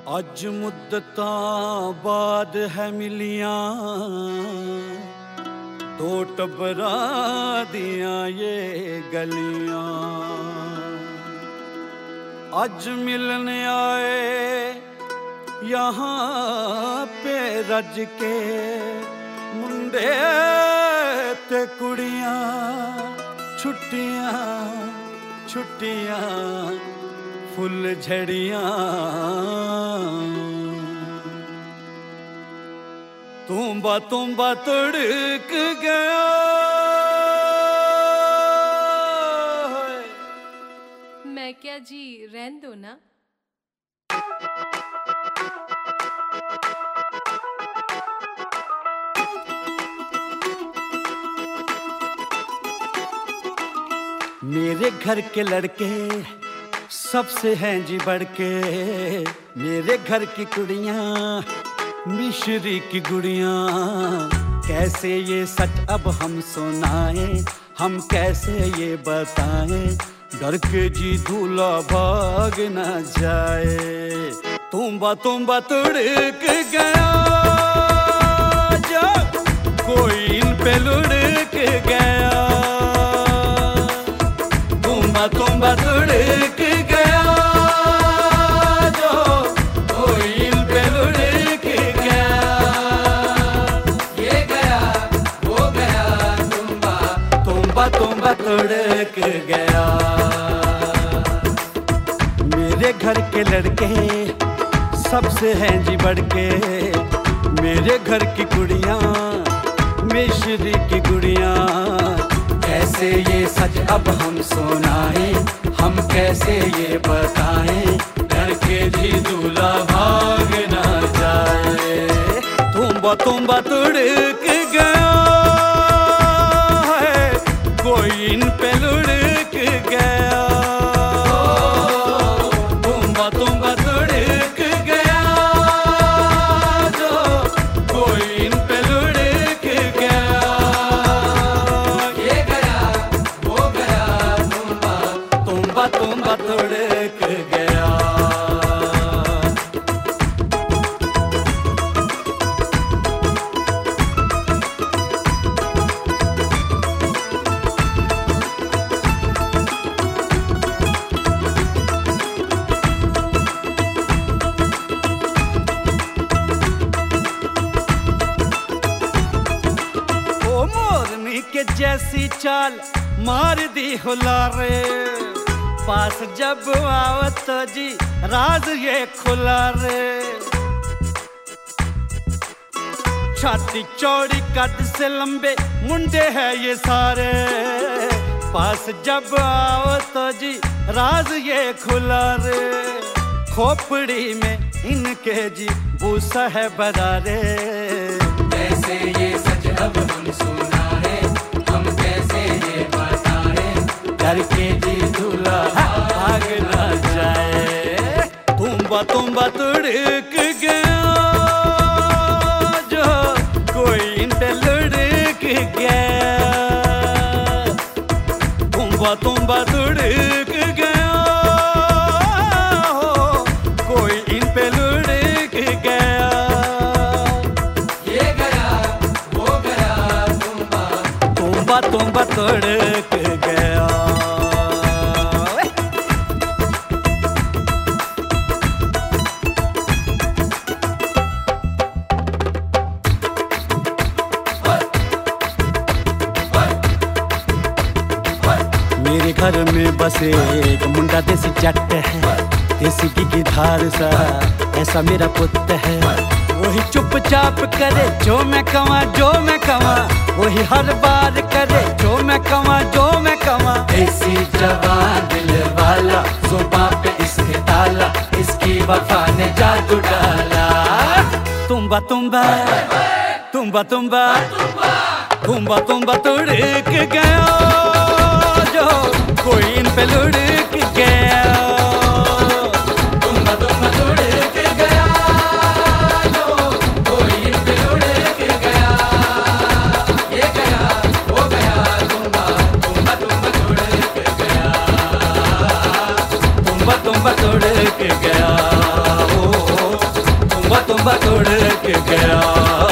अज मुद्दतां बाद है मिलियां दो टब्बरां दियां ये गलियां। अज मिलने आए यहाँ पे रज के मुंडे ते कुड़ियां, छुट्टियां छुट्टियां फुल झड़ियां। तुम्बा तुम्बा तड़क गया मैं क्या जी, रहन दो ना। मेरे घर के लड़के सबसे हैं जी बढ़ के, मेरे घर की कुड़ियां मिश्री की गुड़ियां। कैसे ये सच अब हम सुनाएं, हम कैसे ये बताएं, डर के जी दूल्हा भाग न जाए। तुम्बा तुम्बा तड़क गया जब कोई इन पे लुढ़क गया। तुम्बा तुम्बा तड़क गया जो कोई इन पे लुढ़क गया। ये गया वो गया तुम्बा तुम्बा तुम्बा तड़क गया। मेरे घर के लड़के सबसे हैं जी बढ़ के, मेरे घर की कुड़ियां मिश्री की गुड़ियां। कैसे ये सच अब हम सुनाएं, हम कैसे ये बताएं, घर के जी दूल्हा भाग न जाए। तुम्बा तुम्बा तड़क गया है कोई इन पे लुढ़क गया। तुम्बा तुम्बा तड़क गया जो कोई इन पे लुढ़क गया। ये गया वो गया तुम्बा तुम्बा तुम्बा तड़क गया। के जैसी चाल मार दी हुलारे, पास जब आओ तो जी राज ये खुला रे। छाती चौड़ी कद से लंबे मुंडे है ये सारे, पास जब आओ तो जी राज ये खुला रे। खोपड़ी में इनके जी भूसा है बरारे। कैसे ये सच अब हम सुनाए, हम कैसे ये बताएं, घर के जी दूल्हा भाग न जाए। तुम्बा तुम्बा तड़क गया जो कोई इन पे लुढ़क गया। तुम्बा तुम्बा तड़क गया हो कोई इन पे लुढ़क गया। ये गया वो गया तुम्बा तुम्बा तुम्बा तड़क गया। मेरे घर में बसे एक मुंडा देसी जट है, देसी की धार सा ऐसा मेरा पुत्र है। वही चुपचाप करे जो मैं कमा, जो मैं कमा वही हर बार करे जो मैं कमा, जो मैं कमा। ऐसी जवान दिल वाला, जुबां पे इसके ताला, इसकी वफा ने जादू डाला। तुम्बा तुम्बा तुम्बा तुम्बा तुम्बा तुम्बा तड़क गया जो कोई इन पे लुढ़क गया। तुम्बा तुम्बा तड़क गया जो कोई इन पे लुढ़क गया। ये गया वो गया तुम्बा तुम्बा तुम्बा तड़क गया। तुम्बा तुम्बा तड़क गया। तुम्बा तोड़ के गया।